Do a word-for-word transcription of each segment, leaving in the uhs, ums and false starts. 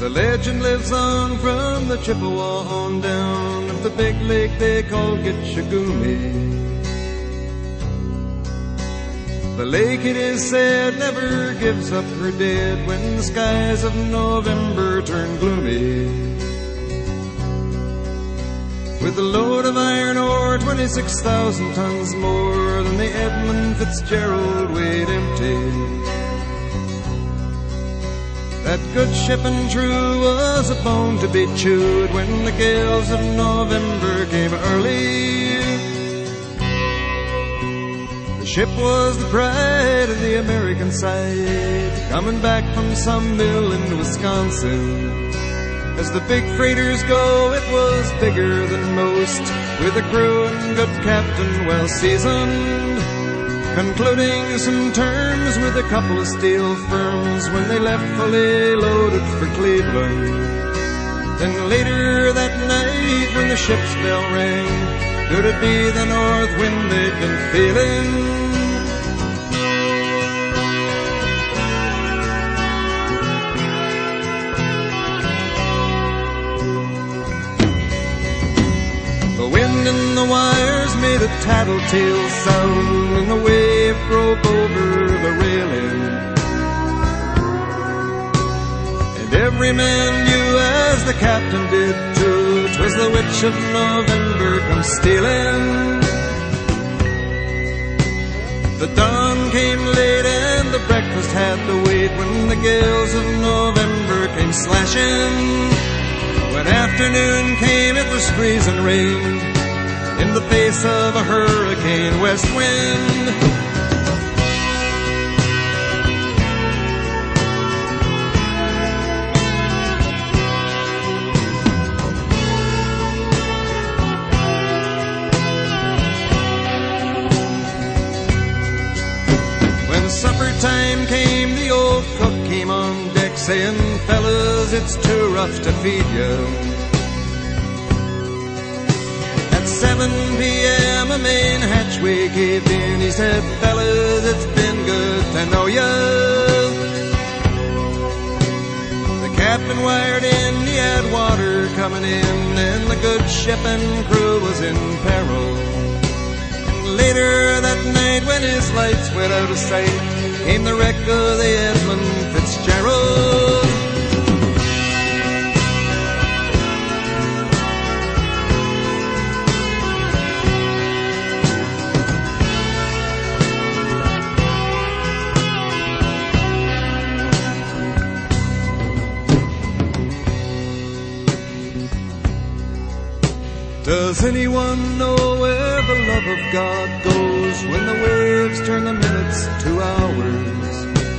The legend lives on from the Chippewa on down of the big lake they call Gitchagumi. The lake, it is said, never gives up her dead when the skies of November turn gloomy. With a load of iron ore, twenty-six thousand tons more than the Edmund Fitzgerald weighed empty. That good ship and true was a bone to be chewed when the gales of November came early. The ship was the pride of the American side, coming back from some mill in Wisconsin. As the big freighters go, it was bigger than most, with a crew and good captain well seasoned, concluding some terms with a couple of steel firms when they left fully loaded for Cleveland. Then later that night when the ship's bell rang, could it be the north wind they'd been feeling? The wind in the wires made a tattletale sound, and the wave broke over the railing. And every man knew, as the captain did too, 'twas the witch of November come stealing. The dawn came late and the breakfast had to wait when the gales of November came slashing. When afternoon came, it was freezing rain in the face of a hurricane west wind. When supper time came, the old cook came on deck saying, "Fellas, it's too rough to feed you." At seven p.m. a main hatchway caved in. He said, "Fellas, it's been good to know ya." The captain wired in, he had water coming in, and the good ship and crew was in peril. And later that night, when his lights went out of sight, came the wreck of the Edmund Fitzgerald. Does anyone know where the love of God goes when the waves turn the minutes to hours?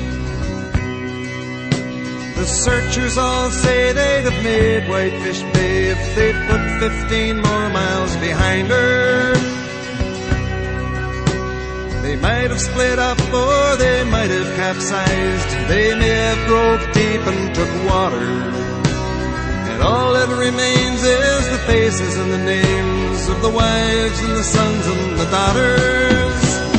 The searchers all say they'd have made Whitefish Bay if they'd put fifteen more miles behind her. They might have split up or they might have capsized. They may have broke deep and took water. And all that remains is the faces and the names of the wives and the sons and the daughters.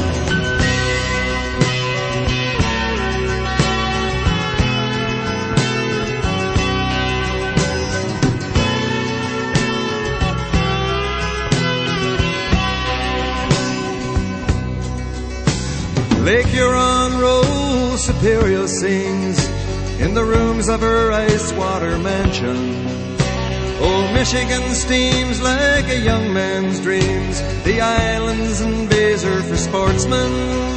Lake Huron rolls, Superior sings in the rooms of her ice water mansion. Old Michigan steams like a young man's dreams. The islands and bays are for sportsmen.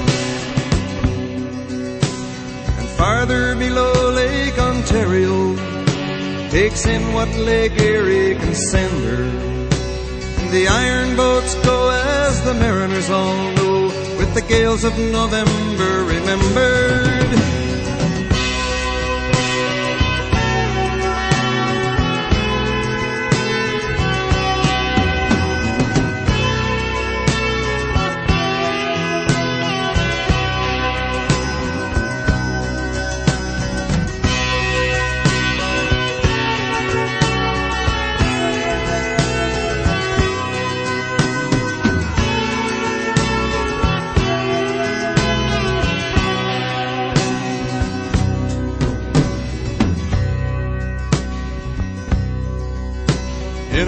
And farther below, Lake Ontario takes in what Lake Erie can send her. And the iron boats go, as the mariners all know, with the gales of November remembered.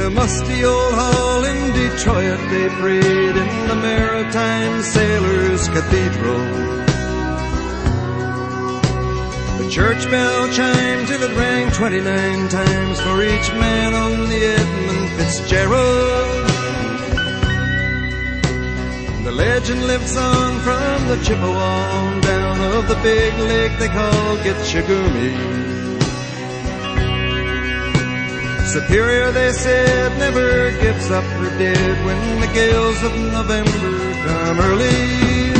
a musty old hall in Detroit they prayed in the Maritime Sailors Cathedral. The church bell chimed till it rang twenty-nine times for each man on the Edmund Fitzgerald. The legend lives on from the Chippewa on down of the big lake they call Gitchagumi. Superior, they said, never gives up her dead when the gales of November come early.